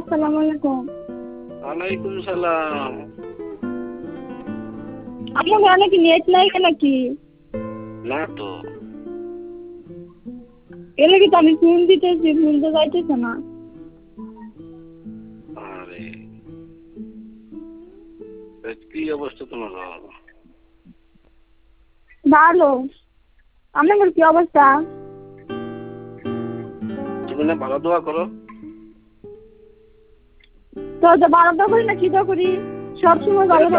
আসসালামু আলাইকুম। ওয়ালাইকুম সালাম। আপনার ঘরে কি নেট নাই নাকি? না তো। এলে কি তো আমি ফোন দিতেছি, ফোন তো যাইতেছে না। আরে কি অবস্থা তোমার? ভালো। আপনার কি অবস্থা? তুমি না ভালো দোয়া করো? তো ভালো তো করি না, কি তো করি, সবসময় ভালো